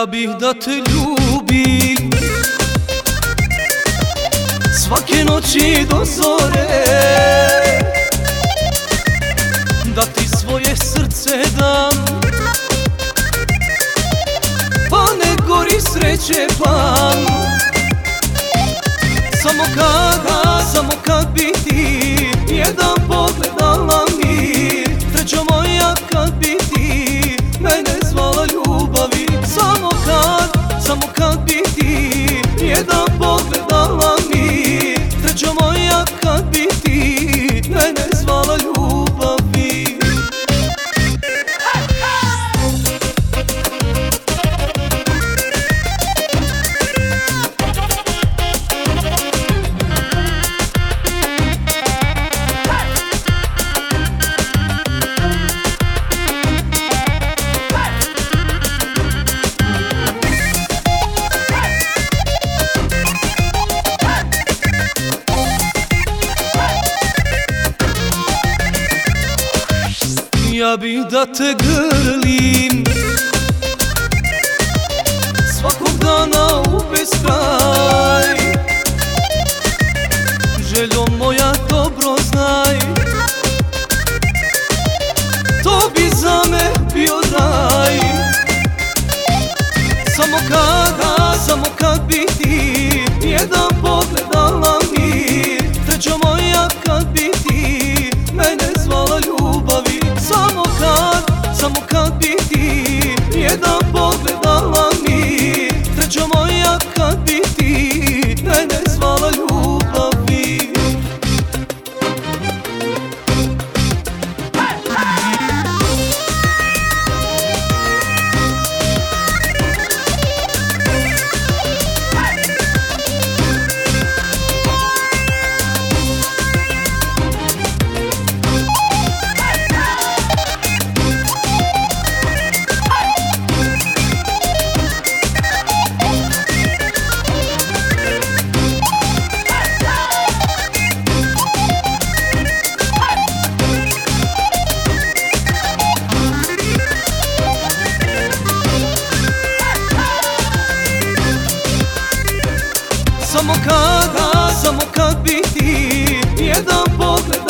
Ja bih da te ljubim svake noći do zore, da ti svoje srce dam, pa ne gori sreće plan. Samo kad bi ti jedan pogled dala mi, srećo moja kad bi ti mene zvala ljubavi. Samo kad bi ti jedan pogled dala mi, srećo moja kad bi ti mene zvala ljubavi. Ja bih da te grlim svakog dana u beskraj, željo moja dobro znaj, to bi za me bio raj. Samo kad bi ti jedan pogled dala mi, srećo moja kad bi ti mene zvala ljubavi. Samo kad bi ti jedan pogled dala mi, srećo moja kad bi ti mene zvala ljubavi. Samo kad bi ti jedan pogled